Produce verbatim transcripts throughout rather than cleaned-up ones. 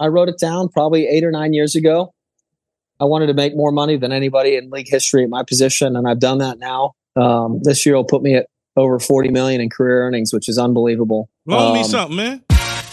I wrote it down probably eight or nine years ago. I wanted to make more money than anybody in league history at my position, and I've done that now. Um, this year will put me at over forty million dollars in career earnings, which is unbelievable. Loan um, me something, man.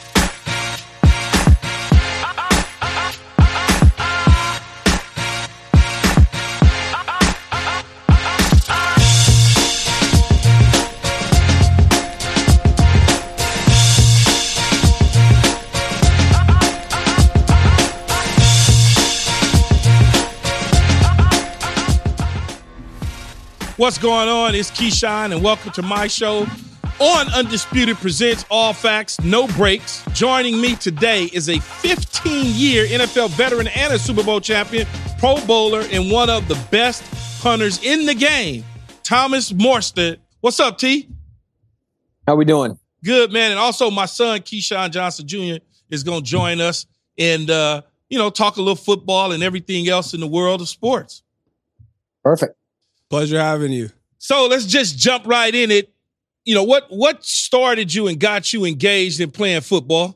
What's going on? It's Keyshawn, and welcome to my show on Undisputed Presents All Facts, No Breaks. Joining me today is a fifteen-year N F L veteran and a Super Bowl champion, Pro Bowler, and one of the best punters in the game, Thomas Morstead. What's up, T? How we doing? Good, man. And also my son, Keyshawn Johnson Junior, is going to join us and, uh, you know, talk a little football and everything else in the world of sports. Perfect. Pleasure having you. So let's just jump right in it. You know, what what started you and got you engaged in playing football?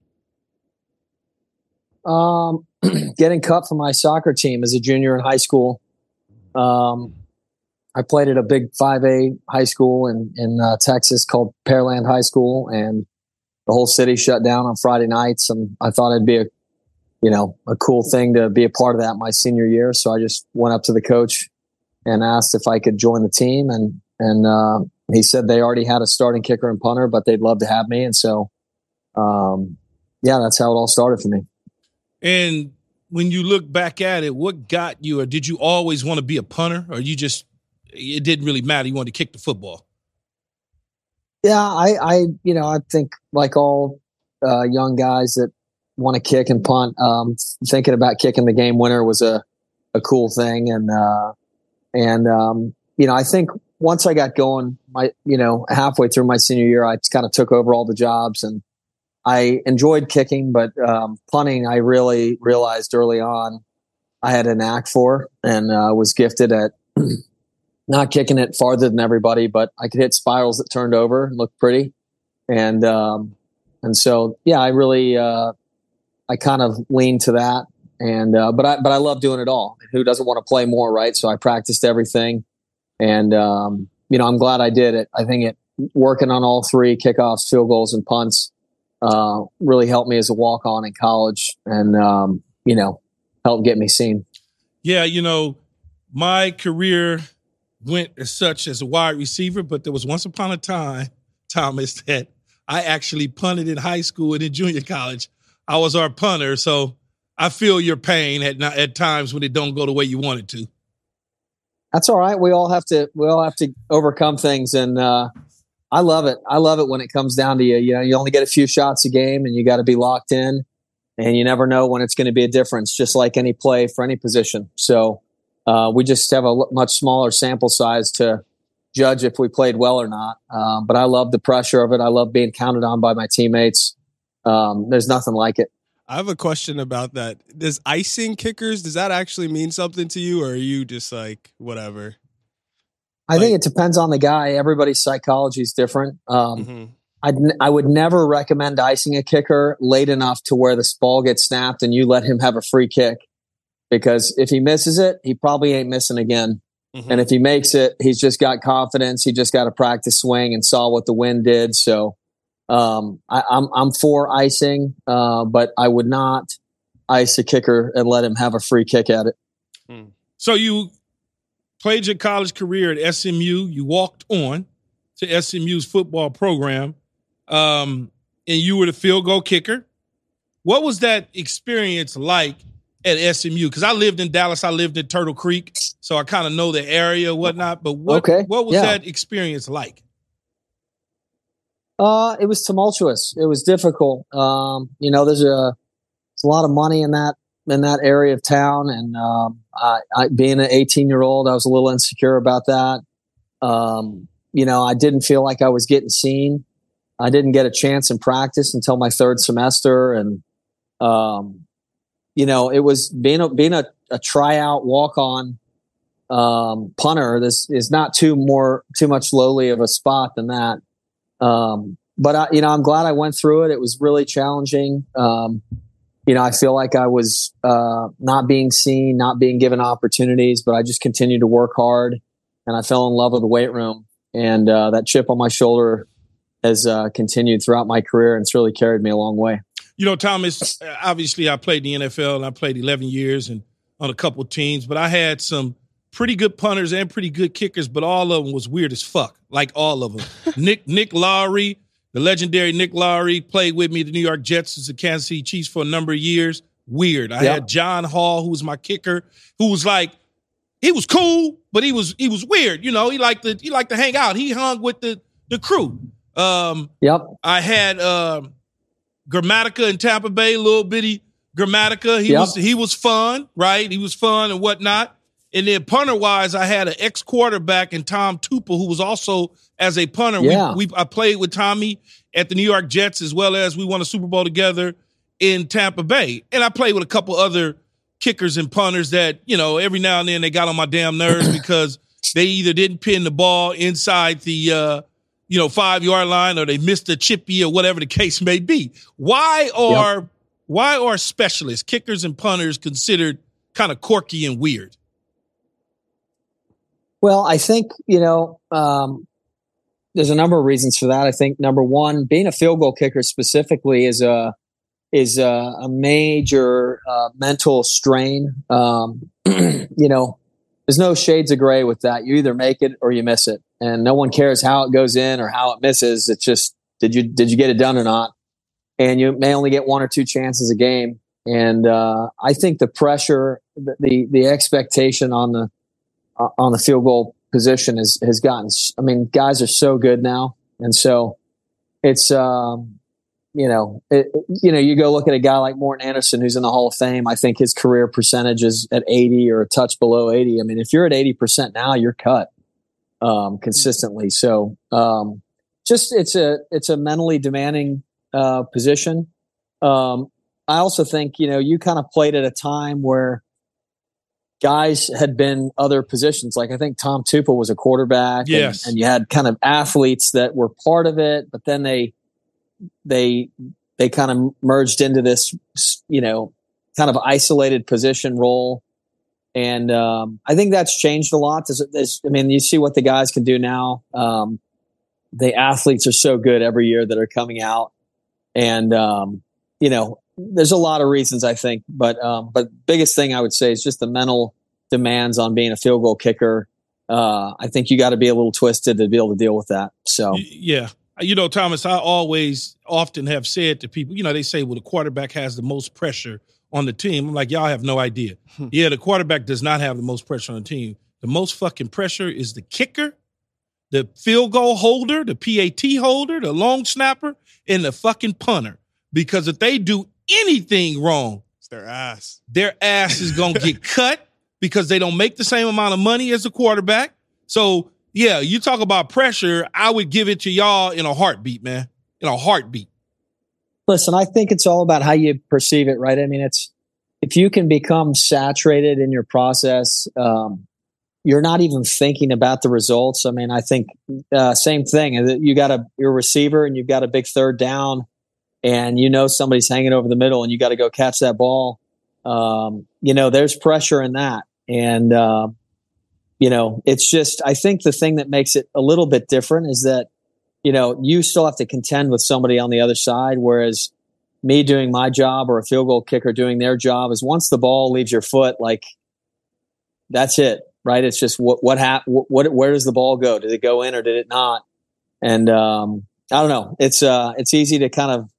Um, getting cut for my soccer team as a junior in high school. Um, I played at a big five A high school in, in uh, Texas called Pearland High School, and the whole city shut down on Friday nights. And I thought it'd be a, you know, a cool thing to be a part of that my senior year. So I just went up to the coach and asked if I could join the team. And, and, uh, he said they already had a starting kicker and punter, but they'd love to have me. And so, um, yeah, that's how it all started for me. And when you look back at it, what got you, or did you always want to be a punter, or you just, it didn't really matter, you wanted to kick the football? Yeah, I, I, you know, I think like all, uh, young guys that want to kick and punt, um, thinking about kicking the game winner was a, a cool thing. And, uh, And, um, you know, I think once I got going, my, you know, halfway through my senior year, I kind of took over all the jobs, and I enjoyed kicking, but, um, punting, I really realized early on I had a knack for, and, uh, was gifted at not kicking it farther than everybody, but I could hit spirals that turned over and looked pretty. And, um, and so, yeah, I really, uh, I kind of leaned to that. And, uh, but I, but I love doing it all. Who doesn't want to play more, right? So I practiced everything, and, um, you know, I'm glad I did it. I think it working on all three kickoffs, field goals, and punts, uh, really helped me as a walk on in college, and, um, you know, helped get me seen. Yeah. You know, my career went as such as a wide receiver, but there was once upon a time, Thomas, that I actually punted in high school and in junior college. I was our punter. So I feel your pain at at times when it don't go the way you want it to. That's all right. We all have to. We all have to overcome things, and uh, I love it. I love it when it comes down to you. You know, you only get a few shots a game, and you got to be locked in, and you never know when it's going to be a difference. Just like any play for any position. So uh, we just have a l- much smaller sample size to judge if we played well or not. Um, but I love the pressure of it. I love being counted on by my teammates. Um, there's nothing like it. I have a question about that. Does icing kickers, does that actually mean something to you, or are you just like, whatever? I like, think it depends on the guy. Everybody's psychology is different. Um, mm-hmm. I'd, I would never recommend icing a kicker late enough to where the ball gets snapped and you let him have a free kick. Because if he misses it, he probably ain't missing again. Mm-hmm. And if he makes it, he's just got confidence. He just got a practice swing and saw what the wind did. So, Um, I, I'm I'm for icing, uh, but I would not ice a kicker and let him have a free kick at it. So you played your college career at S M U. You walked on to S M U's football program, um, and you were the field goal kicker. What was that experience like at S M U? Because I lived in Dallas, I lived in Turtle Creek, so I kind of know the area, and whatnot. But what okay. what was yeah. that experience like? Uh, it was tumultuous. It was difficult. Um, you know, there's a, there's a lot of money in that, in that area of town. And, um, I, I, being an eighteen year old, I was a little insecure about that. Um, you know, I didn't feel like I was getting seen. I didn't get a chance in practice until my third semester. And, um, you know, it was being a, being a, a tryout walk on, um, punter. This is not too more, too much lowly of a spot than that. Um, but I, you know, I'm glad I went through it. It was really challenging. Um, you know, I feel like I was uh, not being seen, not being given opportunities, but I just continued to work hard, and I fell in love with the weight room. And uh, that chip on my shoulder has uh, continued throughout my career, and it's really carried me a long way. You know, Thomas, obviously I played in the N F L, and I played eleven years and on a couple of teams, but I had some pretty good punters and pretty good kickers, but all of them was weird as fuck, like all of them. Nick Nick Lowry, the legendary Nick Lowry, played with me at the New York Jets as the Kansas City Chiefs for a number of years. Weird. I yep. had John Hall, who was my kicker, who was like, he was cool, but he was he was weird. You know, he liked to he liked to hang out. He hung with the the crew. Um, yep. I had uh, Grammatica in Tampa Bay, little bitty Grammatica. He yep. was he was fun, right? He was fun and whatnot. And then punter wise, I had an ex quarterback in Tom Tupa, who was also as a punter. Yeah. We, we I played with Tommy at the New York Jets, as well as we won a Super Bowl together in Tampa Bay. And I played with a couple other kickers and punters that, you know, every now and then they got on my damn nerves because they either didn't pin the ball inside the, uh, you know, five-yard line, or they missed a chippy, or whatever the case may be. Why are yep. why are specialists, kickers and punters, considered kind of quirky and weird? Well, I think, you know, um, there's a number of reasons for that. I think number one, being a field goal kicker specifically is a is a, a major uh, mental strain. Um, you know, there's no shades of gray with that. You either make it or you miss it, and no one cares how it goes in or how it misses. It's just, did you did you get it done or not? And you may only get one or two chances a game. And uh, I think the pressure, the the, the expectation on the uh, on the field goal position is, has gotten. I mean, guys are so good now, and so it's. Um, You know, it, you know, you go look at a guy like Morton Anderson, who's in the Hall of Fame. I think his career percentage is at eighty or a touch below eighty. I mean, if you're at eighty percent now, you're cut um, consistently. So, um, just it's a it's a mentally demanding uh, position. Um, I also think, you know, you kind of played at a time where guys had been other positions. Like I think Tom Tupa was a quarterback, yes, and, and you had kind of athletes that were part of it, but then they. they they kind of merged into this, you know, kind of isolated position role. And um, I think that's changed a lot. There's, there's, I mean, you see what the guys can do now. Um, the athletes are so good every year that are coming out. And, um, you know, there's a lot of reasons, I think. But um, but biggest thing I would say is just the mental demands on being a field goal kicker. Uh, I think you got to be a little twisted to be able to deal with that. So, yeah. You know, Thomas, I always often have said to people, you know, they say, well, the quarterback has the most pressure on the team. I'm like, y'all have no idea. Hmm. Yeah, the quarterback does not have the most pressure on the team. The most fucking pressure is the kicker, the field goal holder, the P A T holder, the long snapper, and the fucking punter. Because if they do anything wrong, it's their ass. Their ass is going to get cut because they don't make the same amount of money as the quarterback. So, yeah, you talk about pressure, I would give it to y'all in a heartbeat, man. In a heartbeat. Listen, I think it's all about how you perceive it, right? I mean, it's if you can become saturated in your process, um, you're not even thinking about the results. I mean, I think uh, same thing. You got a you're a receiver and you've got a big third down, and you know somebody's hanging over the middle, and you got to go catch that ball. Um, you know, there's pressure in that, and uh, you know, it's just, I think the thing that makes it a little bit different is that, you know, you still have to contend with somebody on the other side. Whereas me doing my job or a field goal kicker doing their job is once the ball leaves your foot, like that's it, right? It's just what, what happened, what, where does the ball go? Did it go in or did it not? And, um, I don't know. It's, uh, it's easy to kind of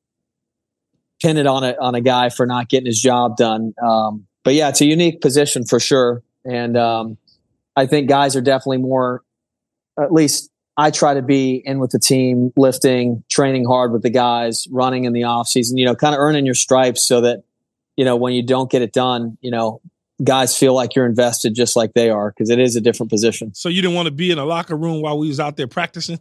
pin it on a, on a guy for not getting his job done. Um, but yeah, it's a unique position for sure. And, um, I think guys are definitely more, at least I try to be in with the team, lifting, training hard with the guys, running in the off season, you know, kind of earning your stripes so that, you know, when you don't get it done, you know, guys feel like you're invested just like they are, because it is a different position. So you didn't want to be in a locker room while we was out there practicing?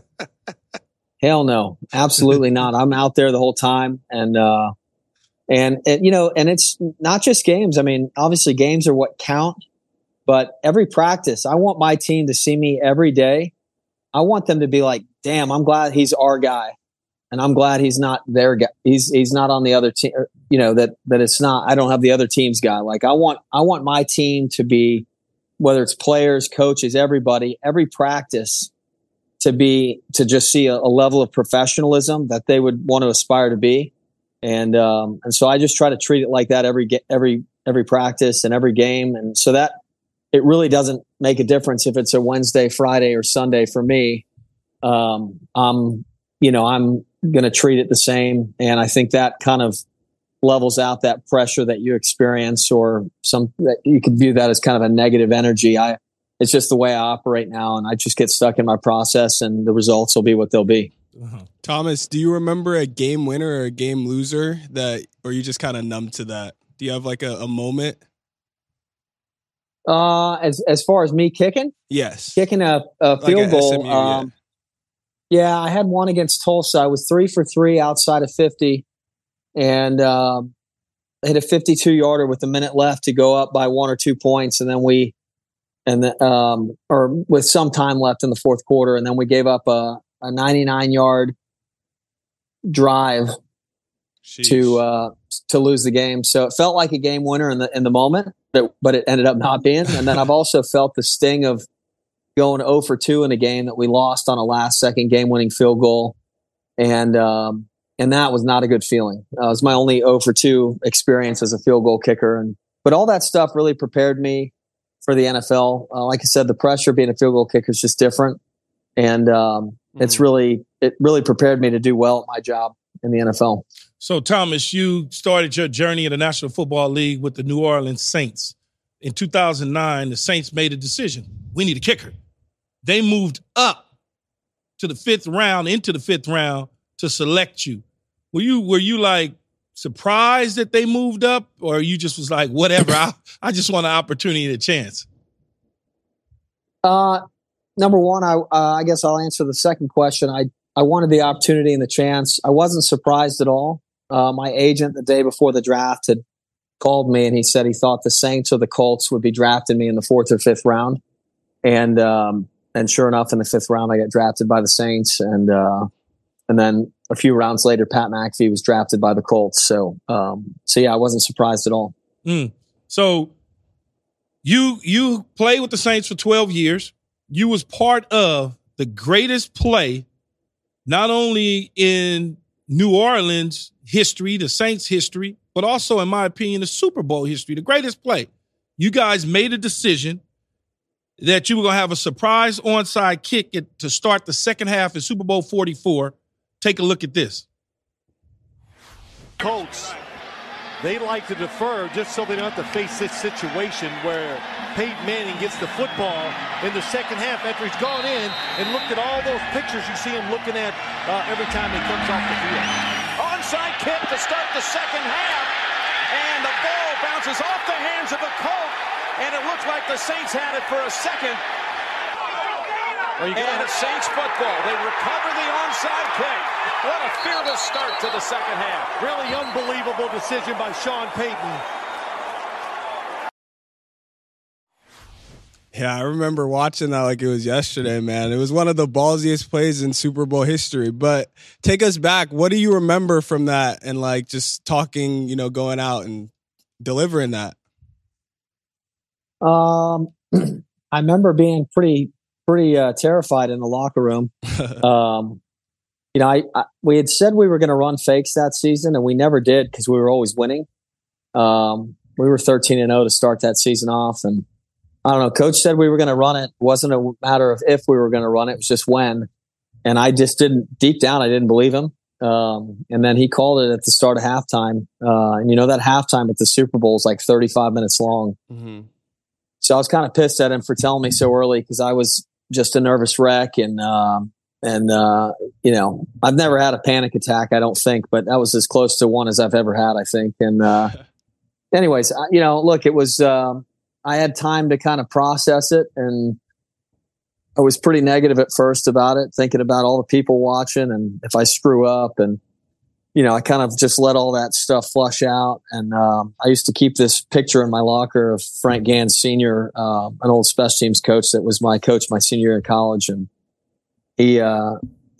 Hell no, absolutely not. I'm out there the whole time. And, uh, and, and, you know, and it's not just games. I mean, obviously games are what count. But every practice, I want my team to see me every day. I want them to be like, damn, I'm glad he's our guy. and I'm glad he's not their guy. He's he's not on the other team. You know that that it's not. I don't have the other team's guy. Like I want I want my team to be, whether it's players, coaches, everybody, every practice, to be to just see a, a level of professionalism that they would want to aspire to be, and um, and so I just try to treat it like that every every every practice and every game, and so that it really doesn't make a difference if it's a Wednesday, Friday, or Sunday for me. Um, I'm you know I'm going to treat it the same, and I think that kind of levels out that pressure that you experience, or some that you could view that as kind of a negative energy. I. It's just the way I operate now, and I just get stuck in my process, and the results will be what they'll be. Uh-huh. Thomas, do you remember a game winner or a game loser that, or you just kind of numb to that? Do you have like a, a moment? Uh, as as far as me kicking, yes, kicking a, a field like a goal. S M U, um, yeah. yeah, I had one against Tulsa. I was three for three outside of fifty, and um, hit a fifty-two yarder with a minute left to go up by one or two points, and then we. And the, um, or with some time left in the fourth quarter, and then we gave up a, a ninety-nine yard drive Sheesh. to uh, to lose the game. So it felt like a game winner in the in the moment, but, but it ended up not being. And then I've also felt the sting of going zero for two in a game that we lost on a last second game winning field goal, and um, and that was not a good feeling. Uh, it was my only zero for two experience as a field goal kicker, and but all that stuff really prepared me for the N F L. Uh, like I said, the pressure of being a field goal kicker is just different. And um, mm-hmm. it's really, it really prepared me to do well at my job in the N F L. So, Thomas, you started your journey in the National Football League with the New Orleans Saints. In two thousand nine, the Saints made a decision. We need a kicker. They moved up to the fifth round, into the fifth round to select you. Were you, were you like, surprised that they moved up, or you just was like, whatever, I, I just want an opportunity and a chance? Uh, number one, I uh, I guess I'll answer the second question. I, I wanted the opportunity and the chance. I wasn't surprised at all. Uh, my agent the day before the draft had called me, and he said he thought the Saints or the Colts would be drafting me in the fourth or fifth round. And um, and sure enough, in the fifth round, I got drafted by the Saints, and uh, and then a few rounds later, Pat McAfee was drafted by the Colts. So, um, so yeah, I wasn't surprised at all. Mm. So you you played with the Saints for twelve years. You was part of the greatest play, not only in New Orleans history, the Saints history, but also, in my opinion, the Super Bowl history, the greatest play. You guys made a decision that you were going to have a surprise onside kick at, to start the second half of Super Bowl forty-four. Take a look at this. Colts, they like to defer just so they don't have to face this situation where Peyton Manning gets the football in the second half after he's gone in and looked at all those pictures you see him looking at uh, every time he comes off the field. Onside kick to start the second half, and the ball bounces off the hands of the Colt, and it looks like the Saints had it for a second. And it's Saints football. They recover the onside kick. What a fearless start to the second half. Really unbelievable decision by Sean Payton. Yeah, I remember watching that like it was yesterday, man. It was one of the ballsiest plays in Super Bowl history. But take us back. What do you remember from that, and like just talking, you know, going out and delivering that? Um, I remember being pretty pretty uh, terrified in the locker room. um, you know, I, I we had said we were going to run fakes that season, and we never did because we were always winning. Um, we were thirteen and oh to start that season off, and I don't know. Coach said we were going to run it. It wasn't a matter of if we were going to run it; it was just when. And I just didn't. Deep down, I didn't believe him. Um, and then he called it at the start of halftime. Uh, and you know that halftime at the Super Bowl is like thirty-five minutes long. Mm-hmm. So I was kind of pissed at him for telling me so early because I was just a nervous wreck, and um, and uh, you know I've never had a panic attack, I don't think, but that was as close to one as I've ever had, I think. And uh, anyways, you know, look, it was um, I had time to kind of process it, and I was pretty negative at first about it, thinking about all the people watching and if I screw up, and you know, I kind of just let all that stuff flush out. And um, I used to keep this picture in my locker of Frank Gans Senior, uh, an old special teams coach that was my coach my senior year in college. And he uh,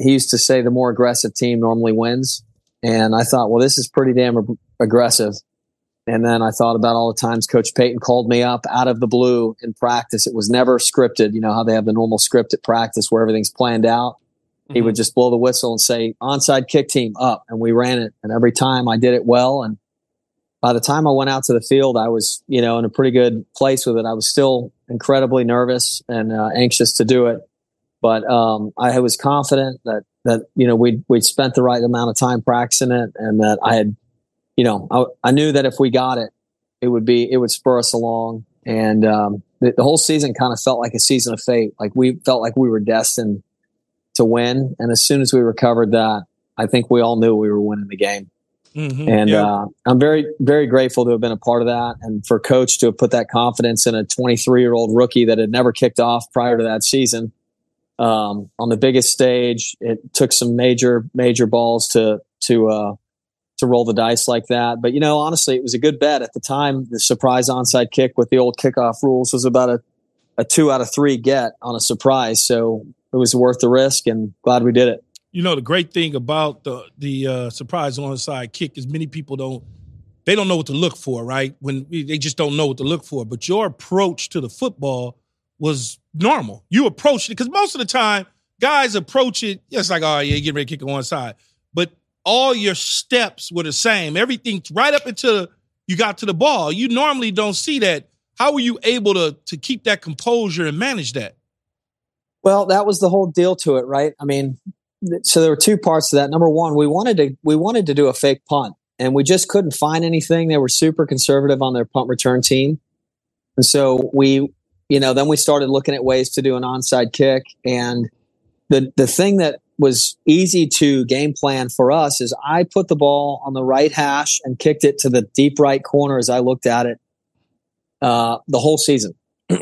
he used to say the more aggressive team normally wins. And I thought, well, this is pretty damn ag- aggressive. And then I thought about all the times Coach Payton called me up out of the blue in practice. It was never scripted. You know how they have the normal script at practice where everything's planned out. Mm-hmm. He would just blow the whistle and say, onside kick team up. And we ran it. And every time I did it well. And by the time I went out to the field, I was, you know, in a pretty good place with it. I was still incredibly nervous and uh, anxious to do it. But um, I was confident that, that, you know, we'd, we'd spent the right amount of time practicing it, and that I had, you know, I, I knew that if we got it, it would be, it would spur us along. And um, the, the whole season kind of felt like a season of fate. Like we felt like we were destined to win. And as soon as we recovered that, I think we all knew we were winning the game. Mm-hmm. And yep. uh, I'm very, very grateful to have been a part of that. And for Coach to have put that confidence in a twenty-three year old rookie that had never kicked off prior to that season. Um, on the biggest stage, it took some major, major balls to, to, uh, to roll the dice like that. But, you know, honestly, it was a good bet at the time. The surprise onside kick with the old kickoff rules was about a, a two out of three get on a surprise. So it was worth the risk, and glad we did it. You know, the great thing about the, the, uh, surprise onside kick is many people don't, they don't know what to look for, right? When they just don't know what to look for. But your approach to the football was normal. You approached it because most of the time guys approach it, it's like, oh, yeah, get ready to kick it one side. But all your steps were the same. Everything right up until you got to the ball. You normally don't see that. How were you able to, to keep that composure and manage that? Well, that was the whole deal to it, right? I mean, so there were two parts to that. Number one, we wanted to we wanted to do a fake punt, and we just couldn't find anything. They were super conservative on their punt return team. And so we You know, then we started looking at ways to do an onside kick. And the the thing that was easy to game plan for us is I put the ball on the right hash and kicked it to the deep right corner as I looked at it uh, the whole season.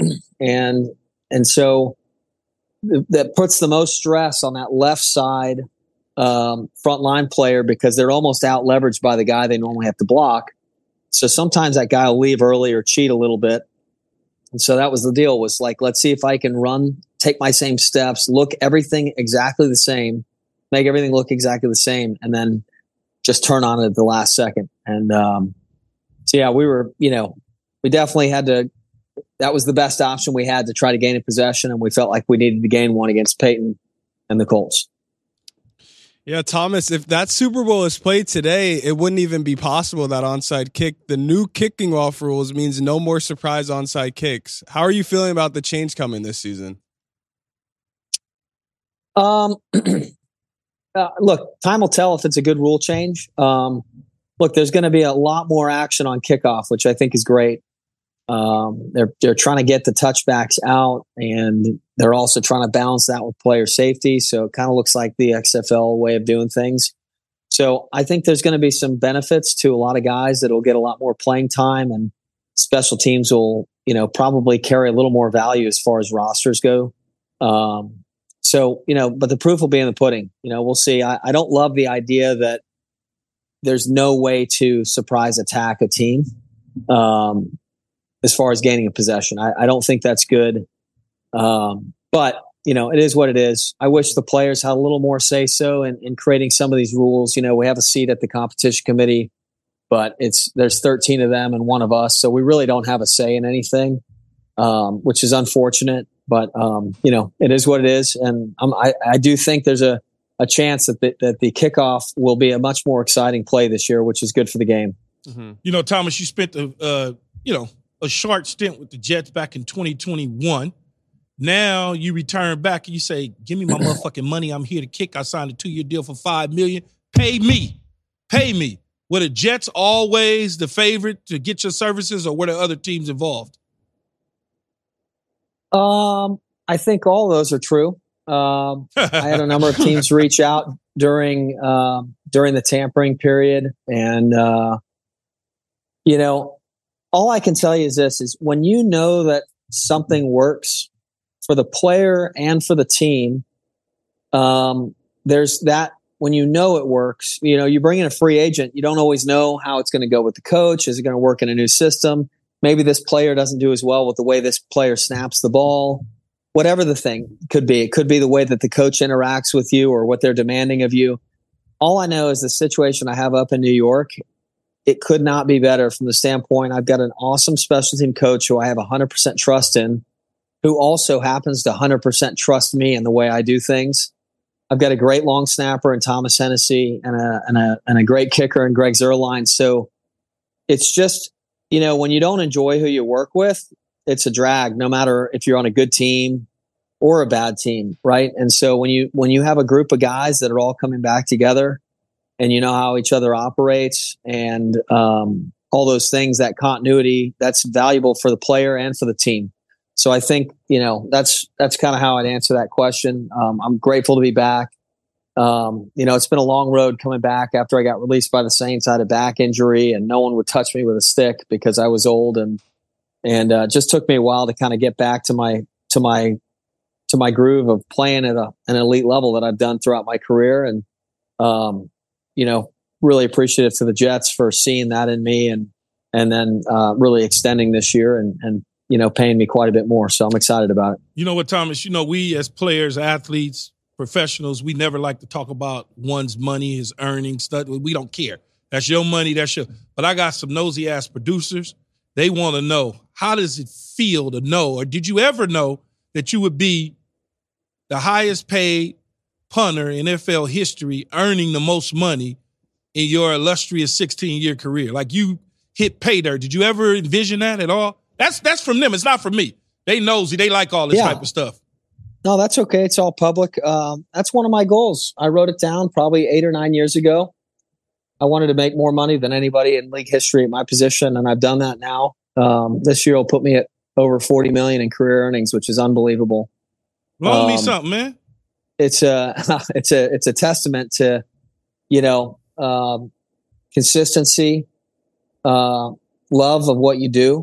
and and so th- that puts the most stress on that left side um, front line player, because they're almost out leveraged by the guy they normally have to block. So sometimes that guy will leave early or cheat a little bit. And so that was the deal, was like, let's see if I can run, take my same steps, look everything exactly the same, make everything look exactly the same, and then just turn on it at the last second. And um, so, yeah, we were, you know, we definitely had to, that was the best option we had to try to gain a possession. And we felt like we needed to gain one against Peyton and the Colts. Yeah, Thomas, if that Super Bowl is played today, it wouldn't even be possible, that onside kick. The new kicking off rules means no more surprise onside kicks. How are you feeling about the change coming this season? Um, uh, look, time will tell if it's a good rule change. Um, look, there's going to be a lot more action on kickoff, which I think is great. Um, they're they're trying to get the touchbacks out, and they're also trying to balance that with player safety. So it kind of looks like the X F L way of doing things. So I think there's going to be some benefits to a lot of guys that will get a lot more playing time, and special teams will, you know, probably carry a little more value as far as rosters go. Um, so, you know, but the proof will be in the pudding. You know, we'll see. I, I don't love the idea that there's no way to surprise attack a team. Um, as far as gaining a possession, I, I don't think that's good. Um, but, you know, it is what it is. I wish the players had a little more say so in, in creating some of these rules. You know, we have a seat at the competition committee, but it's, there's thirteen of them and one of us. So we really don't have a say in anything, um, which is unfortunate, but, um, you know, it is what it is. And um, I, I do think there's a, a chance that the, that the kickoff will be a much more exciting play this year, which is good for the game. Mm-hmm. You know, Thomas, you spent the, uh, you know, a short stint with the Jets back in twenty twenty-one. Now you return back and you say, give me my motherfucking money. I'm here to kick. I signed a two-year deal for five million dollars. Pay me. Pay me. Were the Jets always the favorite to get your services, or were there other teams involved? Um, I think all those are true. Um, I had a number of teams reach out during um, during the tampering period. And, uh, you know, all I can tell you is this, is when you know that something works for the player and for the team, um, there's that, when you know it works, you know, you bring in a free agent, you don't always know how it's going to go with the coach. Is it going to work in a new system? Maybe this player doesn't do as well with the way this player snaps the ball. whatever the thing could be. It could be the way that the coach interacts with you or what they're demanding of you. All I know is the situation I have up in New York, it could not be better from the standpoint. I've got an awesome special team coach who I have one hundred percent trust in, who also happens to one hundred percent trust me in the way I do things. I've got a great long snapper in Thomas Hennessy and a, and a, and a great kicker in Greg Zuerlein. So it's just, you know, when you don't enjoy who you work with, it's a drag, no matter if you're on a good team or a bad team, right? And so when you when you have a group of guys that are all coming back together and you know how each other operates and um, all those things, that continuity, that's valuable for the player and for the team. So I think, you know, that's that's kind of how I'd answer that question. Um, I'm grateful to be back. Um, you know, it's been a long road coming back after I got released by the Saints. I had a back injury and no one would touch me with a stick because I was old, and and uh, it just took me a while to kind of get back to my to my to my groove of playing at a, an elite level that I've done throughout my career. And, um, you know, really appreciative to the Jets for seeing that in me and, and then, uh, really extending this year and, and, you know, paying me quite a bit more. So I'm excited about it. You know what, Thomas, you know, we as players, athletes, professionals, we never like to talk about one's money, his earnings, stuff. We don't care. That's your money. That's your, but I got some nosy ass producers. They want to know, how does it feel to know, or did you ever know that you would be the highest paid punter in N F L history, earning the most money in your illustrious sixteen-year career? Like, you hit pay dirt. Did you ever envision that at all? That's that's from them. It's not from me. They nosy. They like all this yeah. type of stuff. No, that's okay. It's all public. Um, that's one of my goals. I wrote it down probably eight or nine years ago. I wanted to make more money than anybody in league history at my position, and I've done that now. Um, this year will put me at over forty million dollars in career earnings, which is unbelievable. Loan um, me Um, something, man. It's a it's a it's a testament to, you know, um, consistency, uh, love of what you do,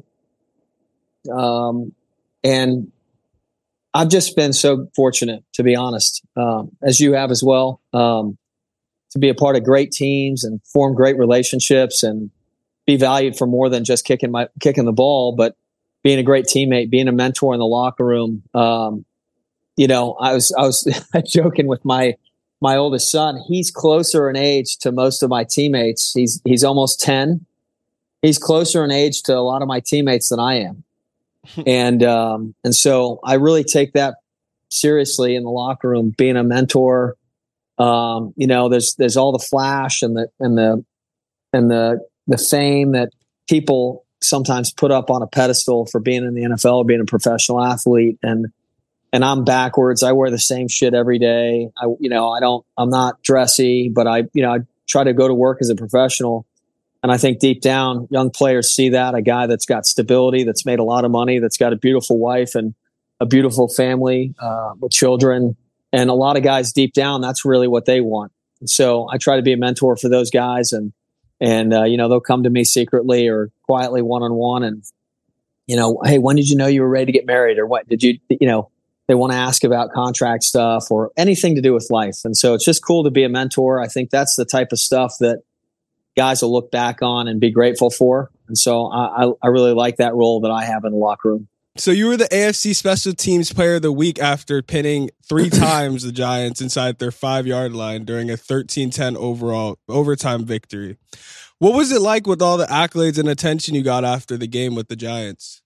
um, and I've just been so fortunate, to be honest, um, as you have as well, um, to be a part of great teams and form great relationships and be valued for more than just kicking my kicking the ball, but being a great teammate, being a mentor in the locker room. Um, You know, I was I was joking with my my oldest son. He's closer in age to most of my teammates. He's he's almost ten. He's closer in age to a lot of my teammates than I am, and um, and so I really take that seriously in the locker room. Being a mentor, um, you know, there's there's all the flash and the and the and the the fame that people sometimes put up on a pedestal for being in the N F L or being a professional athlete, and And I'm backwards. I wear the same shit every day. I, you know, I don't, I'm not dressy, but I, you know, I try to go to work as a professional. And I think deep down, young players see that, a guy that's got stability, that's made a lot of money, that's got a beautiful wife and a beautiful family uh, with children. And a lot of guys deep down, that's really what they want. And so I try to be a mentor for those guys, and, and, uh, you know, they'll come to me secretly or quietly one-on-one and, you know, hey, when did you know you were ready to get married, or what did you, you know, they want to ask about contract stuff or anything to do with life. And so it's just cool to be a mentor. I think that's the type of stuff that guys will look back on and be grateful for. And so I, I really like that role that I have in the locker room. So you were the A F C Special Teams Player of the Week after pinning three times the Giants inside their five-yard line during a thirteen ten overall overtime victory. What was it like with all the accolades and attention you got after the game with the Giants?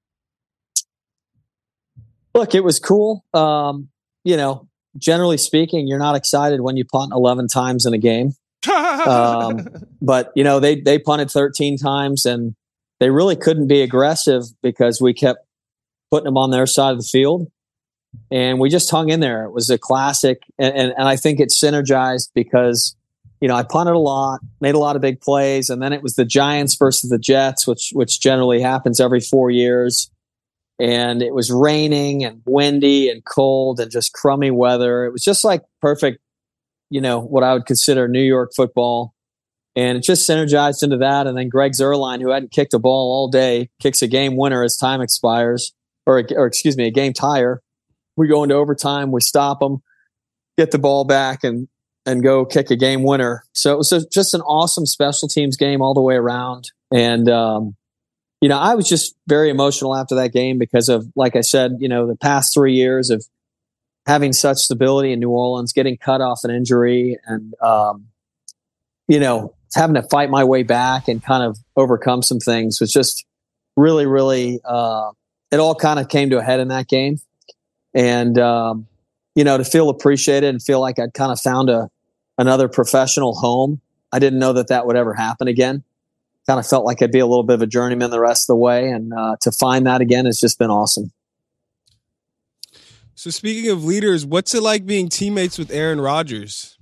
Look, it was cool. Um, you know, generally speaking, you're not excited when you punt eleven times in a game. um, but, you know, they, they punted thirteen times, and they really couldn't be aggressive because we kept putting them on their side of the field. And we just hung in there. It was a classic. And, and, and I think it synergized because, you know, I punted a lot, made a lot of big plays. And then it was the Giants versus the Jets, which, which generally happens every four years. And it was raining and windy and cold and just crummy weather. It was just like perfect, you know, what I would consider New York football. And it just synergized into that. And then Greg Zuerlein, who hadn't kicked a ball all day, kicks a game winner as time expires, or, or excuse me, a game tire. We go into overtime, we stop them, get the ball back, and and go kick a game winner. So it was a, just an awesome special teams game all the way around. And, um, you know, I was just very emotional after that game because of, like I said, you know, the past three years of having such stability in New Orleans, getting cut off an injury, and um, you know, having to fight my way back and kind of overcome some things was just really, really. Uh, it all kind of came to a head in that game, and um, you know, to feel appreciated and feel like I'd kind of found a another professional home. I didn't know that that would ever happen again. Kind of felt like I'd be a little bit of a journeyman the rest of the way, and uh, to find that again has just been awesome. So speaking of leaders, what's it like being teammates with Aaron Rodgers?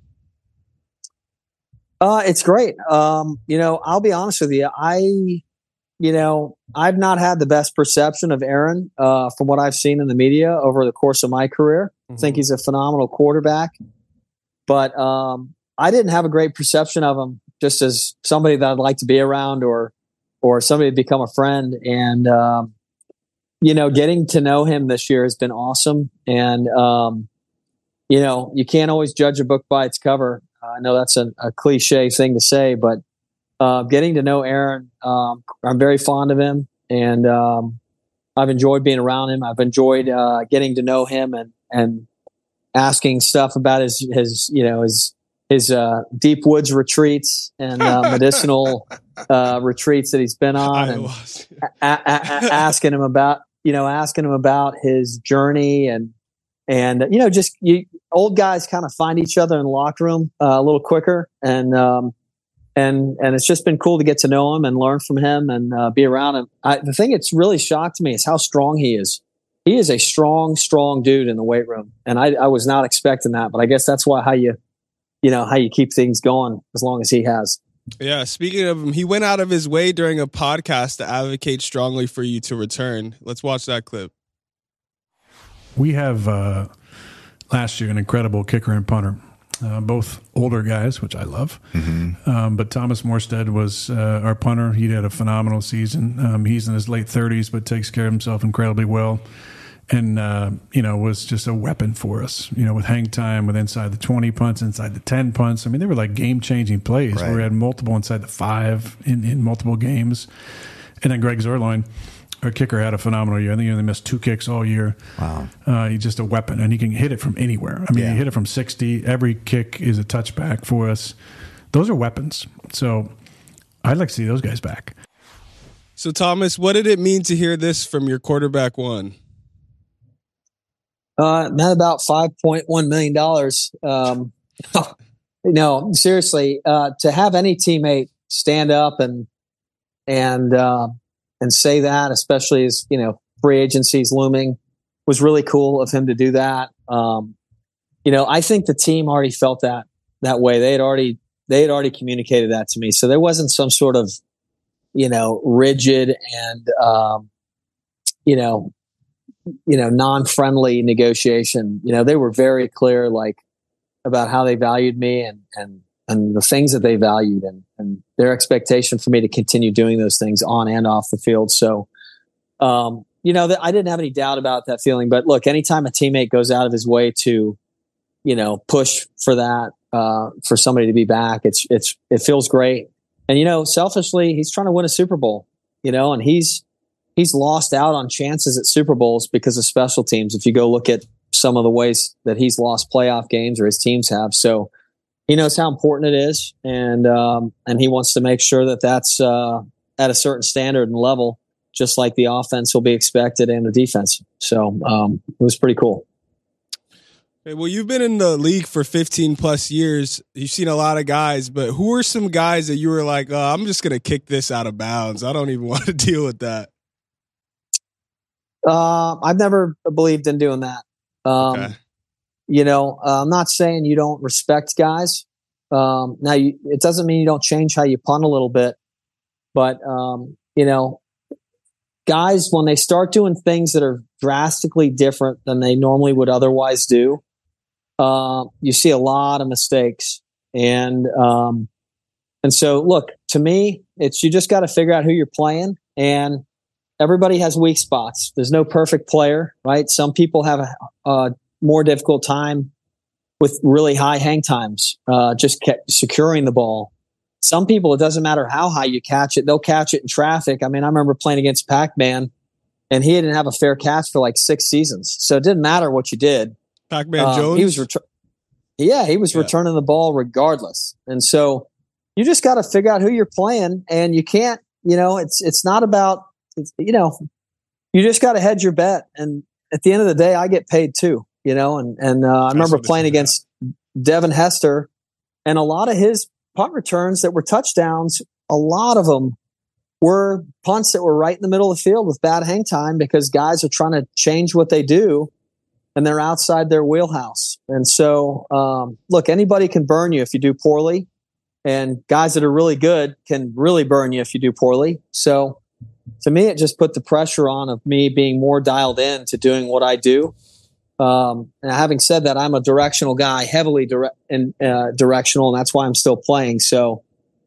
Uh, it's great. Um, you know, I'll be honest with you. I, you know, I've not had the best perception of Aaron uh, from what I've seen in the media over the course of my career. Mm-hmm. I think he's a phenomenal quarterback, but um, I didn't have a great perception of him just as somebody that I'd like to be around, or, or somebody to become a friend. And, um, you know, getting to know him this year has been awesome. And, um, you know, you can't always judge a book by its cover. Uh, I know that's a, a cliche thing to say, but uh, getting to know Aaron, um, I'm very fond of him, and um, I've enjoyed being around him. I've enjoyed uh, getting to know him and, and asking stuff about his, his, you know, his, his uh, deep woods retreats and uh, medicinal uh, retreats that he's been on, and a- a- a- asking him about, you know, asking him about his journey, and, and, you know, just you, old guys kind of find each other in the locker room uh, a little quicker. And, um, and, and it's just been cool to get to know him and learn from him and uh, be around him. I, the thing that's really shocked me is how strong he is. He is a strong, strong dude in the weight room. And I, I was not expecting that, but I guess that's why, how you, you know, how you keep things going as long as he has. Yeah. Speaking of him, he went out of his way during a podcast to advocate strongly for you to return. Let's watch that clip. We have uh, last year an incredible kicker and punter, uh, both older guys, which I love. Mm-hmm. Um, but Thomas Morstead was uh, our punter. He had a phenomenal season. Um, he's in his late thirties, but takes care of himself incredibly well. And, uh, you know, was just a weapon for us, you know, with hang time, with inside the twenty punts, inside the ten punts. I mean, they were like game-changing plays right. where we had multiple inside the five in, in multiple games. And then Greg Zerloin, our kicker, had a phenomenal year. I think he only missed two kicks all year. Wow. Uh, he's just a weapon, and he can hit it from anywhere. I mean, yeah. he hit it from sixty. Every kick is a touchback for us. Those are weapons. So I'd like to see those guys back. So, Thomas, what did it mean to hear this from your quarterback one? Uh, meant about five point one million dollars. Um, no, seriously, uh, to have any teammate stand up and, and, uh, and say that, especially as, you know, free agency's looming, was really cool of him to do that. Um, you know, I think the team already felt that, that way. They had already, they had already communicated that to me. So there wasn't some sort of, you know, rigid and, um, you know, you know, non-friendly negotiation. You know, they were very clear, like, about how they valued me and, and, and the things that they valued, and, and their expectation for me to continue doing those things on and off the field. So, um, you know, that I didn't have any doubt about that feeling, but look, anytime a teammate goes out of his way to, you know, push for that, uh, for somebody to be back, it's, it's, it feels great. And, you know, selfishly, he's trying to win a Super Bowl, you know, and he's, He's lost out on chances at Super Bowls because of special teams. If you go look at some of the ways that he's lost playoff games, or his teams have, so he knows how important it is, and um, and he wants to make sure that that's uh, at a certain standard and level, just like the offense will be expected and the defense. So um, it was pretty cool. Okay, well, you've been in the league for fifteen plus years. You've seen a lot of guys, but who are some guys that you were like, oh, I'm just going to kick this out of bounds? I don't even want to deal with that. Uh, I've never believed in doing that. Um, okay. You know, uh, I'm not saying you don't respect guys. Um, now, you, it doesn't mean you don't change how you punt a little bit. But, um, you know, guys, when they start doing things that are drastically different than they normally would otherwise do, uh, you see a lot of mistakes. And, um, and so, look, to me, it's you just got to figure out who you're playing, and everybody has weak spots. There's no perfect player, right? Some people have a, a more difficult time with really high hang times, uh, just kept securing the ball. some people, it doesn't matter how high you catch it, they'll catch it in traffic. I mean, I remember playing against Pac-Man, and he didn't have a fair catch for like six seasons. So it didn't matter what you did. Pac-Man um, Jones? He was ret- yeah, he was Yeah. returning the ball regardless. And so you just got to figure out who you're playing, and you can't, you know, it's it's not about, it's, you know, you just got to hedge your bet. And at the end of the day, I get paid too, you know, and, and uh, I remember playing against Devin Hester, and a lot of his punt returns that were touchdowns, a lot of them were punts that were right in the middle of the field with bad hang time because guys are trying to change what they do and they're outside their wheelhouse. And so, um, look, anybody can burn you if you do poorly, and guys that are really good can really burn you if you do poorly. So to me, it just put the pressure on of me being more dialed in to doing what I do. Um, and having said that, I'm a directional guy, heavily dire- and, uh, directional, and that's why I'm still playing. So,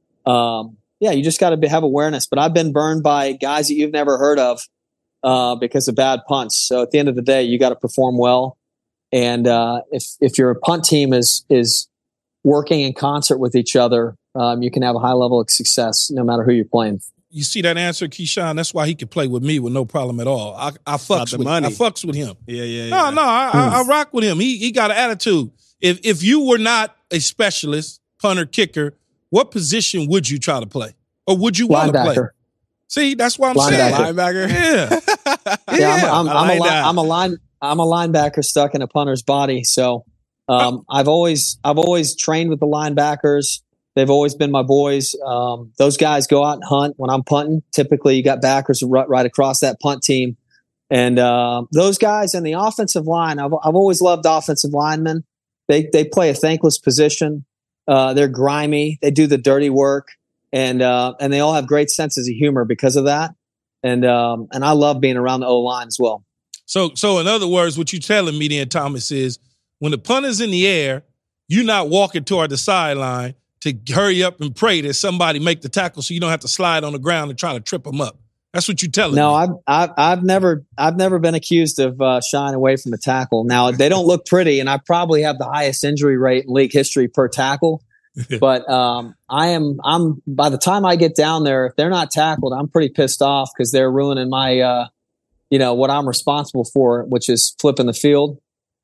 um, yeah, you just got to have awareness. But I've been burned by guys that you've never heard of uh, because of bad punts. So at the end of the day, you got to perform well. And uh, if if your punt team is is working in concert with each other, um, you can have a high level of success no matter who you're playing. You see that answer, Keyshawn? That's why he could play with me with no problem at all. I, I fucks with money. I fucks with him. Yeah, yeah, yeah. No, no, I, I, I rock with him. He he got an attitude. If if you were not a specialist punter kicker, what position would you try to play, or would you want to play? See, that's what I'm saying. Linebacker. Yeah, yeah. yeah I'm, I'm, I'm, like a, li- that. I'm a line. I'm a linebacker stuck in a punter's body. So um, I've always I've always trained with the linebackers. They've always been my boys. Um, those guys go out and hunt when I'm punting. Typically, you got backers right, right across that punt team. And uh, those guys in the offensive line, I've, I've always loved offensive linemen. They they play a thankless position. Uh, they're grimy. They do the dirty work. And uh, and they all have great senses of humor because of that. And um, and I love being around the O-line as well. So so in other words, what you're telling me then, Thomas, is when the punt is in the air, you're not walking toward the sideline to hurry up and pray that somebody make the tackle so you don't have to slide on the ground and try to trip them up. That's what you're telling no, me. No, I've, I've, I've never, I've never been accused of uh, shying away from a tackle. Now they don't look pretty, and I probably have the highest injury rate in league history per tackle. But um, I am, I'm, by the time I get down there, if they're not tackled, I'm pretty pissed off because they're ruining my, uh, you know, what I'm responsible for, which is flipping the field.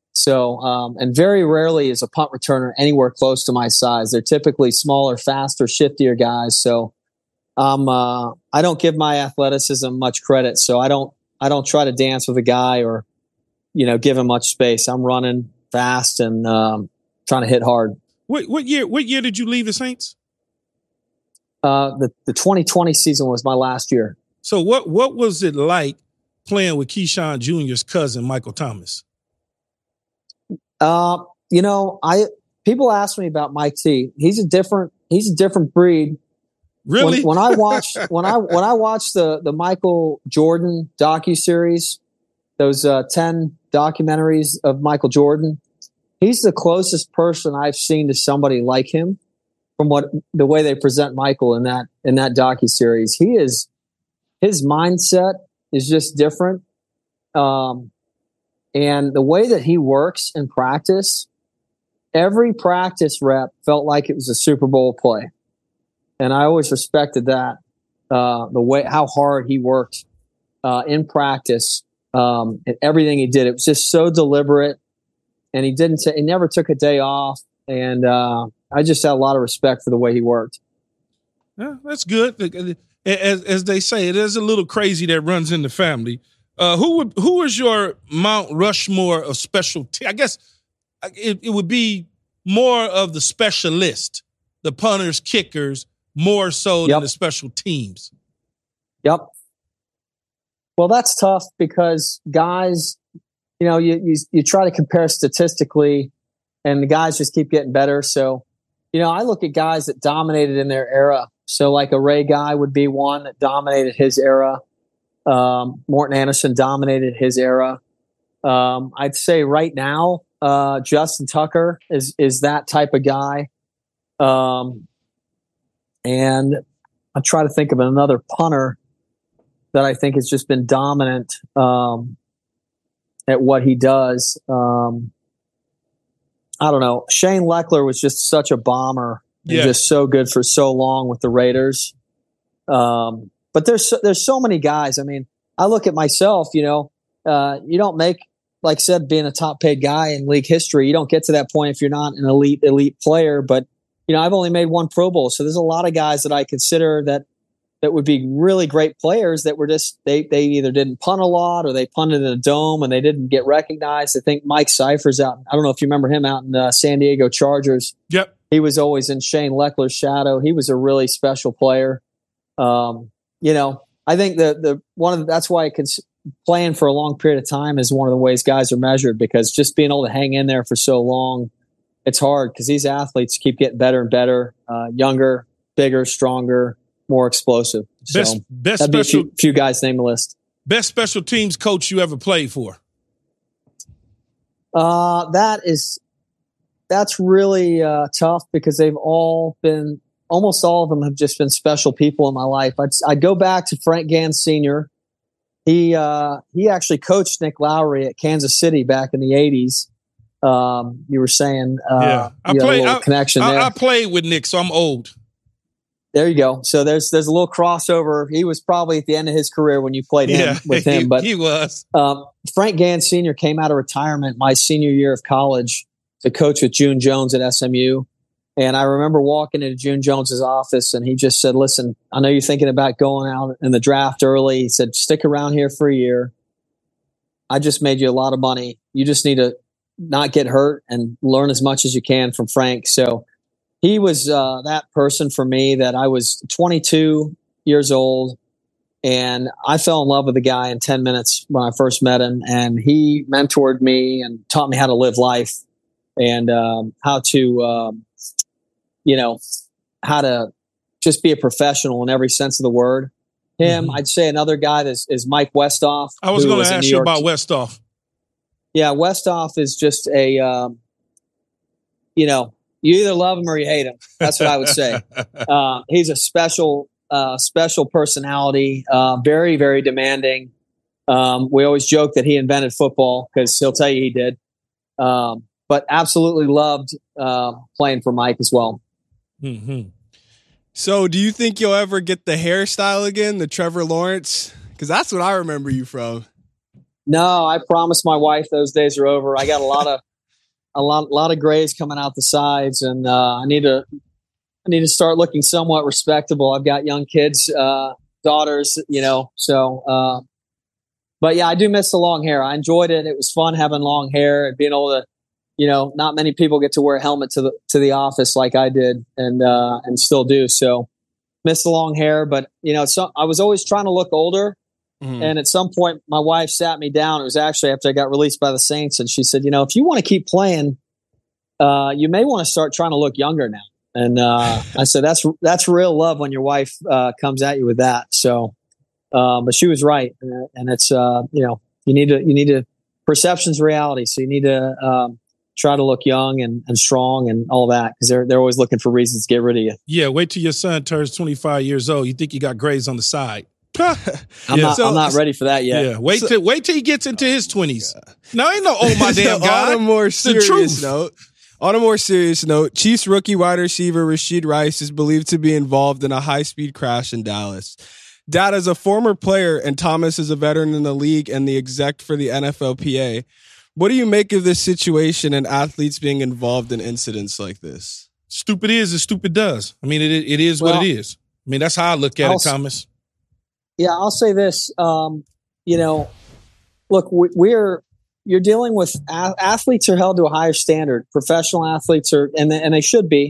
So, um, and very rarely is a punt returner anywhere close to my size. They're typically smaller, faster, shiftier guys. So, um, uh, I don't give my athleticism much credit. So I don't, I don't try to dance with a guy or, you know, give him much space. I'm running fast and um, trying to hit hard. What, what year? What year did you leave the Saints? Uh, the the twenty twenty season was my last year. So what what was it like playing with Keyshawn Junior's cousin, Michael Thomas? Uh, you know, I people ask me about Mike T. He's a different he's a different breed. Really? When, when I watched when I when I watched the the Michael Jordan docuseries, those uh, ten documentaries of Michael Jordan, he's the closest person I've seen to somebody like him. From what the way they present Michael in that in that docuseries, he is his mindset is just different. Um, And the way that he works in practice, every practice rep felt like it was a Super Bowl play. And I always respected that, uh, the way, how hard he worked uh, in practice um, and everything he did. It was just so deliberate. And he didn't, t- he never took a day off. And uh, I just had a lot of respect for the way he worked. Yeah, that's good. As, as they say, it is a little crazy that runs in the family. Uh, who would who is your Mount Rushmore of special te- I guess it, it would be more of the specialist, the punters, kickers, more so Yep. than the special teams. Yep. Well, that's tough because guys, you know, you, you you try to compare statistically, and the guys just keep getting better. So, you know, I look at guys that dominated in their era. So, like a Ray Guy would be one that dominated his era. Um, Morton Anderson dominated his era. Um, I'd say right now, uh, Justin Tucker is is that type of guy. Um, and I try to think of another punter that I think has just been dominant um, at what he does. Um, I don't know. Shane Leckler was just such a bomber and yeah. just so good for so long with the Raiders. Um, but there's so, there's so many guys. I mean, I look at myself. You know, uh, you don't make, like I said, being a top paid guy in league history. You don't get to that point if you're not an elite elite player. But you know, I've only made one Pro Bowl, so there's a lot of guys that I consider that that would be really great players that were just they they either didn't punt a lot or they punted in a dome and they didn't get recognized. I think Mike Cypher's out. I don't know if you remember him out in uh, San Diego Chargers. Yep, he was always in Shane Leckler's shadow. He was a really special player. Um, you know, I think the the one of the, that's why I can, playing for a long period of time is one of the ways guys are measured, because just being able to hang in there for so long, it's hard because these athletes keep getting better and better, uh, younger, bigger, stronger, more explosive. So best best that'd be special a few, few guys name the list. Best special teams coach you ever played for? Uh, that is that's really uh, tough because they've all been almost all of them have just been special people in my life. I'd, I'd go back to Frank Gans Senior He uh, he actually coached Nick Lowry at Kansas City back in the eighties. Um, you were saying, uh, yeah, I you played. a little I, connection I, there. I played with Nick, so I'm old. There you go. So there's there's a little crossover. He was probably at the end of his career when you played him Yeah, with him, he, but he was. Um, Frank Gans Senior came out of retirement my senior year of college to coach with June Jones at S M U. And I remember walking into June Jones's office and he just said, listen, I know you're thinking about going out in the draft early. He said, stick around here for a year. I just made you a lot of money. You just need to not get hurt and learn as much as you can from Frank. So he was uh, that person for me that I was twenty-two years old and I fell in love with the guy in ten minutes when I first met him. And he mentored me and taught me how to live life and um, how to, um, you know, how to just be a professional in every sense of the word. Him, mm-hmm. I'd say another guy that is, is Mike Westhoff. I was going to ask you York. about Westhoff. Yeah, Westhoff is just a, um, you know, you either love him or you hate him. That's what I would say. uh, he's a special, uh, special personality, uh, very, very demanding. Um, we always joke that he invented football because he'll tell you he did. Um, but absolutely loved uh, playing for Mike as well. Mm-hmm. So do you think you'll ever get the hairstyle again, the Trevor Lawrence? Because that's what I remember you from. No, I promised my wife those days are over. I got a lot of a lot, lot of grays coming out the sides, and uh, I need to I need to start looking somewhat respectable. I've got young kids, uh, daughters, you know. So, uh, but yeah, I do miss the long hair. I enjoyed it. It was fun having long hair and being able to, you know, not many people get to wear a helmet to the to the office like I did, and uh, and still do. So, miss the long hair, but you know, so I was always trying to look older. Mm-hmm. And at some point, my wife sat me down. It was actually after I got released by the Saints, and she said, "You know, if you want to keep playing, uh, you may want to start trying to look younger now." And uh, I said, "That's that's real love when your wife uh, comes at you with that." So, uh, but she was right, and it's uh, you know, you need to you need to perception's reality, so you need to um, try to look young and, and strong and all that because they're they're always looking for reasons to get rid of you. Yeah, wait till your son turns twenty-five years old. You think you got grays on the side. I'm, yeah. not, so, I'm not ready for that yet. Yeah, wait so, till wait till he gets into his twenties. No, ain't no oh my damn god. On a more serious truth. note, on a more serious note, Chiefs rookie wide receiver Rashid Rice is believed to be involved in a high-speed crash in Dallas. Dad is a former player, and Thomas is a veteran in the league and the exec for the N F L P A. What do you make of this situation and athletes being involved in incidents like this? Stupid is as stupid does. I mean, it it is well, what it is. I mean, that's how I look at I'll, it, Thomas. Yeah, I'll say this. Um, you know, look, we, we're you're dealing with a- athletes are held to a higher standard. Professional athletes are, and they, and they should be.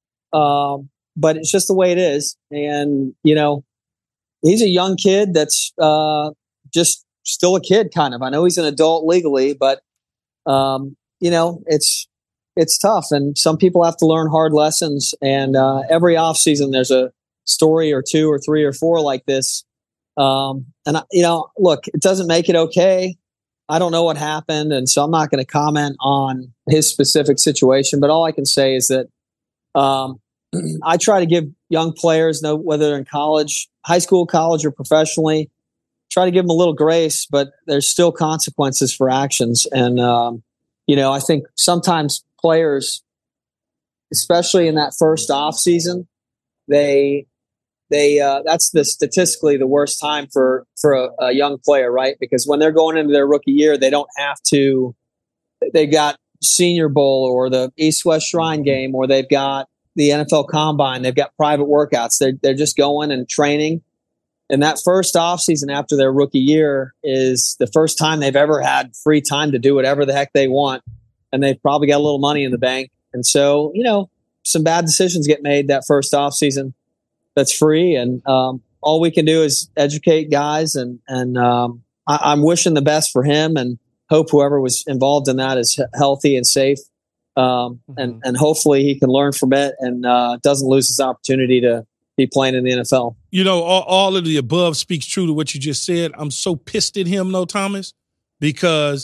Um, but it's just the way it is. And you know, he's a young kid that's uh, just still a kid, kind of. I know he's an adult legally, but um, you know, it's it's tough, and some people have to learn hard lessons. And uh, every off season, there's a story or two or three or four like this. Um, and I, you know, look, it doesn't make it okay. I don't know what happened. And so I'm not going to comment on his specific situation, but all I can say is that, um, I try to give young players, know whether they're in college, high school, college, or professionally, try to give them a little grace, but there's still consequences for actions. And, um, you know, I think sometimes players especially in that first off season, they they uh, that's the statistically the worst time for for a, a young player, right? Because when they're going into their rookie year, they don't have to. They got Senior Bowl or the East West Shrine Game, or they've got the N F L Combine. They've got private workouts. They're they're just going and training. And that first offseason after their rookie year is the first time they've ever had free time to do whatever the heck they want. And they've probably got a little money in the bank. And so, you know, some bad decisions get made that first offseason that's free. And um, all we can do is educate guys. And, and um, I, I'm wishing the best for him and hope whoever was involved in that is healthy and safe. Um, mm-hmm. and, and hopefully he can learn from it and uh, doesn't lose his opportunity to be playing in the N F L. You know, all, all of the above speaks true to what you just said. I'm so pissed at him, though, Thomas, because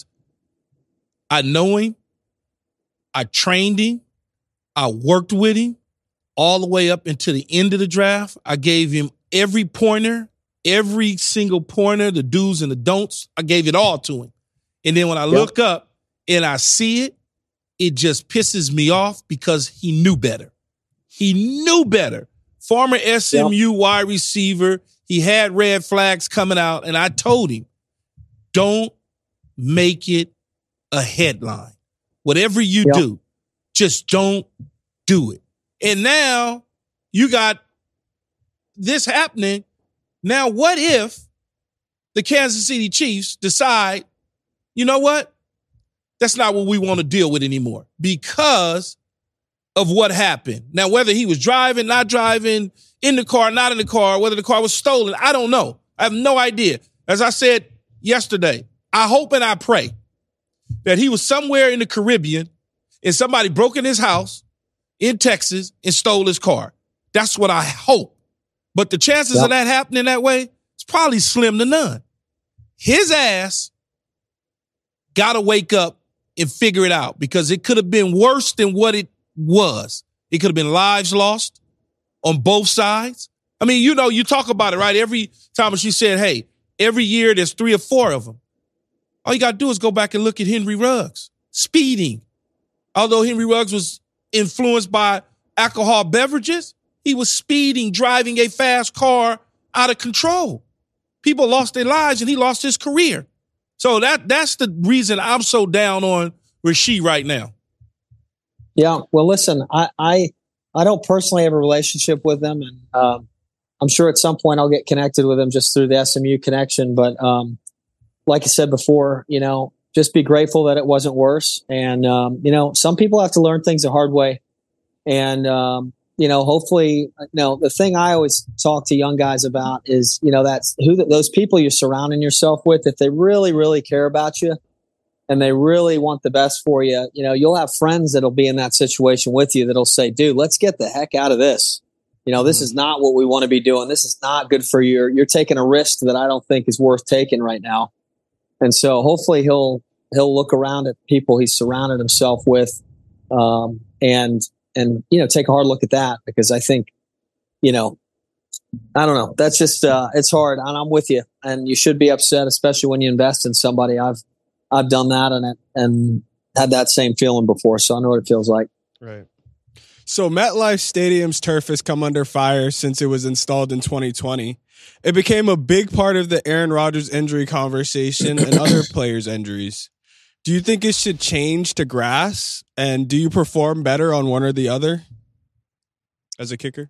I know him. I trained him. I worked with him all the way up until the end of the draft. I gave him every pointer, every single pointer, the do's and the don'ts. I gave it all to him. And then when I yep. look up and I see it, it just pisses me off because he knew better. He knew better. Former S M U yep. wide receiver. He had red flags coming out, and I told him, don't make it a headline. Whatever you yep. do, just don't do it. And now you got this happening. Now, what if the Kansas City Chiefs decide, you know what? That's not what we want to deal with anymore because of what happened. Now, whether he was driving, not driving, in the car, not in the car, whether the car was stolen, I don't know. I have no idea. As I said yesterday, I hope and I pray that he was somewhere in the Caribbean and somebody broke in his house in Texas and stole his car. That's what I hope. But the chances yep. of that happening that way, it's probably slim to none. His ass got to wake up and figure it out because it could have been worse than what it was. It could have been lives lost on both sides. I mean, you know, you talk about it, right? Every time she said, hey, every year there's three or four of them. All you got to do is go back and look at Henry Ruggs. Speeding. Although Henry Ruggs was influenced by alcohol beverages, he was speeding, driving a fast car out of control. People lost their lives and he lost his career. So that that's the reason I'm so down on Rasheed right now. Yeah, well, listen, I I, I don't personally have a relationship with them, and um, I'm sure at some point I'll get connected with them just through the S M U connection. But um, like I said before, you know, just be grateful that it wasn't worse. And, um, you know, some people have to learn things the hard way. And, um, you know, hopefully, you know, the thing I always talk to young guys about is, you know, that's who those people you're surrounding yourself with. If they really, really care about you and they really want the best for you, you know, you'll have friends that'll be in that situation with you that'll say, dude, let's get the heck out of this. You know, this mm-hmm. is not what we want to be doing. This is not good for you. You're taking a risk that I don't think is worth taking right now. And so hopefully he'll, he'll look around at people he's surrounded himself with, um, and, and, you know, take a hard look at that, because I think, you know, I don't know. That's just, uh, it's hard, and I'm with you, and you should be upset, especially when you invest in somebody. I've, I've done that and, and had that same feeling before. So I know what it feels like. Right. So MetLife Stadium's turf has come under fire since it was installed in twenty twenty. It became a big part of the Aaron Rodgers injury conversation and other players' injuries. Do you think it should change to grass? And do you perform better on one or the other as a kicker?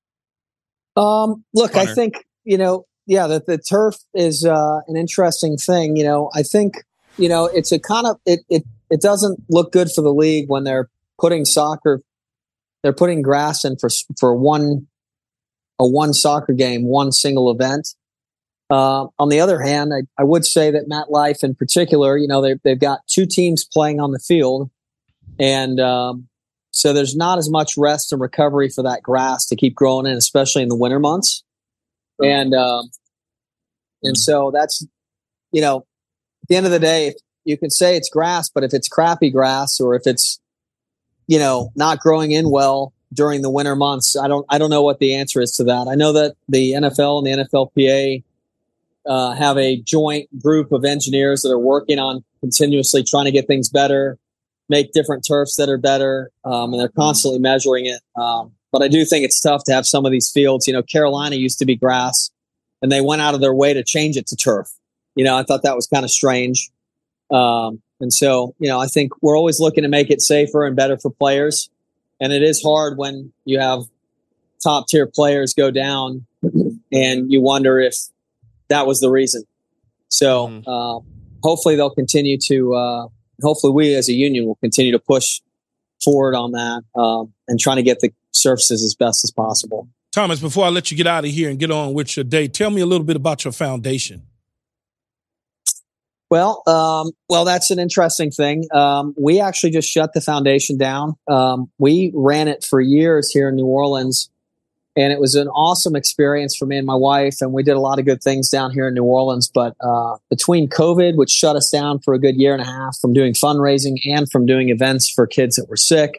Um, look, Punter. I think, you know, yeah, that the turf is uh, an interesting thing. You know, I think, you know, it's a kind of, it, it, it doesn't look good for the league when they're putting soccer, they're putting grass in for, for one, a one soccer game, one single event. Uh, on the other hand, I, I would say that MetLife in particular, you know, they, they've got two teams playing on the field. And um, so there's not as much rest and recovery for that grass to keep growing in, especially in the winter months. And um, and so that's, you know, at the end of the day, you can say it's grass, but if it's crappy grass, or if it's, you know, not growing in well during the winter months, I don't I don't know what the answer is to that. I know that the N F L and the N F L P A uh, have a joint group of engineers that are working on continuously trying to get things better. make different turfs that are better, um, and they're constantly measuring it. Um, but I do think it's tough to have some of these fields. You know, Carolina used to be grass, and they went out of their way to change it to turf. You know, I thought that was kind of strange. Um, and so, you know, I think we're always looking to make it safer and better for players. And it is hard when you have top tier players go down and you wonder if that was the reason. So mm-hmm. uh, hopefully they'll continue to, uh, hopefully we as a union will continue to push forward on that um, and trying to get the surfaces as best as possible. Thomas, before I let you get out of here and get on with your day, tell me a little bit about your foundation. Well, um, well, that's an interesting thing. Um, we actually just shut the foundation down. Um, we ran it for years here in New Orleans, and it was an awesome experience for me and my wife. And we did a lot of good things down here in New Orleans. But uh, between COVID, which shut us down for a good year and a half from doing fundraising and from doing events for kids that were sick,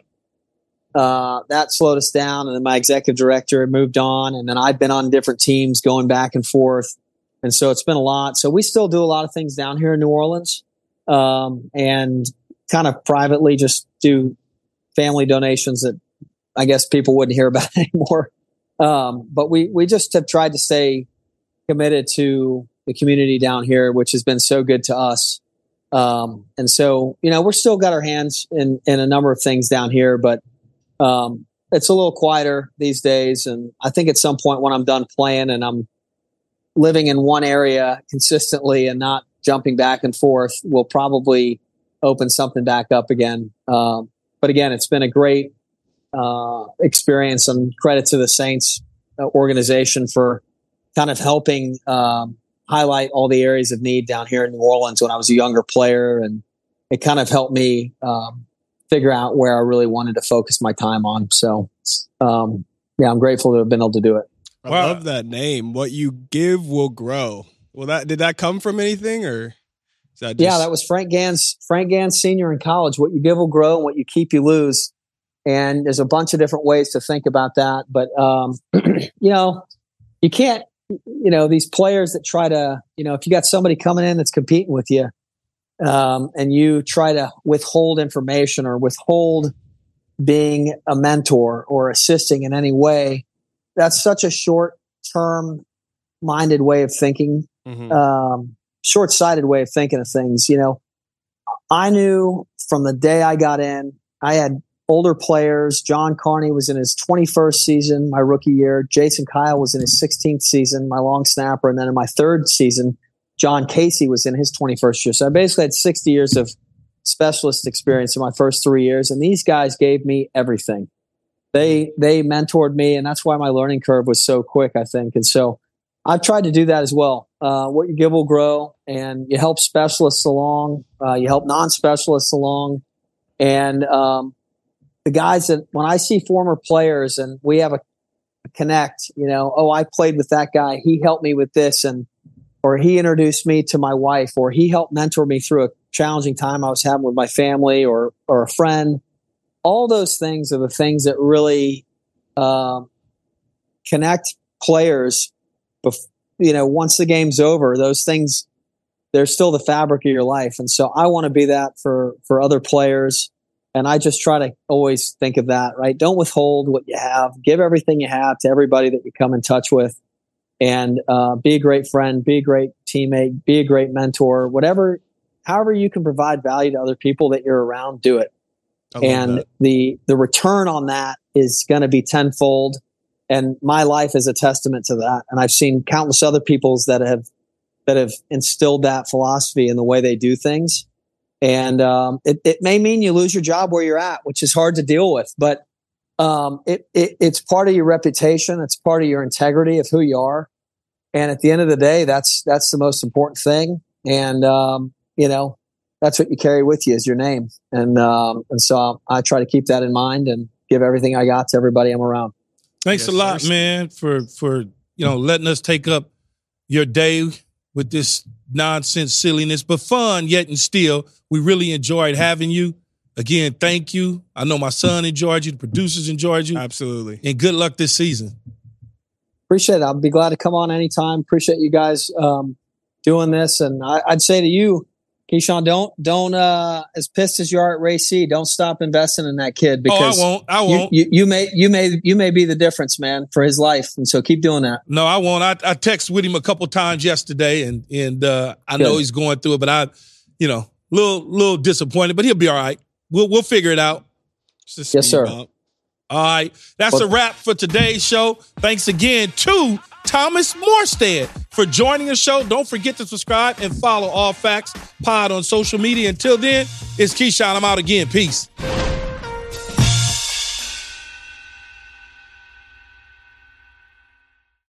uh, that slowed us down. And then my executive director moved on, and then I've been on different teams going back and forth. And so it's been a lot. So we still do a lot of things down here in New Orleans, um, and kind of privately just do family donations that I guess people wouldn't hear about anymore. Um, but we, we just have tried to stay committed to the community down here, which has been so good to us. Um, and so, you know, we're still got our hands in, in a number of things down here, but um, it's a little quieter these days. And I think at some point when I'm done playing and I'm living in one area consistently and not jumping back and forth, we'll probably open something back up again. Um, but again, it's been a great uh, experience, and credit to the Saints uh, organization for kind of helping um, highlight all the areas of need down here in New Orleans when I was a younger player. And it kind of helped me um, figure out where I really wanted to focus my time on. So, um, yeah, I'm grateful to have been able to do it. I wow. love that name. What you give will grow. Well, that did that come from anything, or is that just... Yeah, that was Frank Gans. Frank Gans Senior in college. What you give will grow, and what you keep, you lose. And there's a bunch of different ways to think about that. But um, you know, you can't. You know, these players that try to. You know, if you got somebody coming in that's competing with you, um, and you try to withhold information or withhold being a mentor or assisting in any way. That's such a short-term minded way of thinking, mm-hmm. um, short-sighted way of thinking of things. You know, I knew from the day I got in, I had older players. John Carney was in his twenty-first season, my rookie year. Jason Kyle was in his sixteenth season, my long snapper. And then in my third season, John Casey was in his twenty-first year. So I basically had sixty years of specialist experience in my first three years. And these guys gave me everything. They they mentored me, and that's why my learning curve was so quick, I think. And so I've tried to do that as well. Uh, what you give will grow, and you help specialists along. Uh, you help non-specialists along. And um, the guys that, when I see former players and we have a, a connect, you know, oh, I played with that guy. He helped me with this, and or he introduced me to my wife, or he helped mentor me through a challenging time I was having with my family or or a friend. All those things are the things that really um, connect players. Bef- you know, once the game's over, those things, they're still the fabric of your life. And so I want to be that for, for other players. And I just try to always think of that, right? Don't withhold what you have. Give everything you have to everybody that you come in touch with. And uh, be a great friend, be a great teammate, be a great mentor, whatever, however you can provide value to other people that you're around, do it. And that. the the return on that is going to be tenfold. And my life is a testament to that. And I've seen countless other people's that have that have instilled that philosophy in the way they do things. And um, it, it may mean you lose your job where you're at, which is hard to deal with. But um, it, it it's part of your reputation. It's part of your integrity of who you are. And at the end of the day, that's that's the most important thing. And um, you know. That's what you carry with you is your name. And um, and so I try to keep that in mind and give everything I got to everybody I'm around. Thanks yes, a lot, sir. man, for, for you know letting us take up your day with this nonsense, silliness, but fun yet and still. We really enjoyed having you. Again, thank you. I know my son enjoyed you. The producers enjoyed you. Absolutely. And good luck this season. Appreciate it. I'll be glad to come on anytime. Appreciate you guys um, doing this. And I, I'd say to you, Keyshawn, don't don't uh, as pissed as you are at Ray C, don't stop investing in that kid because oh, I won't. I won't. You, you, you may you may you may be the difference, man, for his life, and so keep doing that. No, I won't. I, I texted with him a couple times yesterday, and and uh, I Good. know he's going through it, but I, you know, little little disappointed, but he'll be all right. We'll we'll figure it out. Yes, sir. Out. All right, that's well, a wrap for today's show. Thanks again to Thomas Morstead for joining the show. Don't forget to subscribe and follow All Facts Pod on social media. Until then, it's Keyshawn. I'm out again. Peace.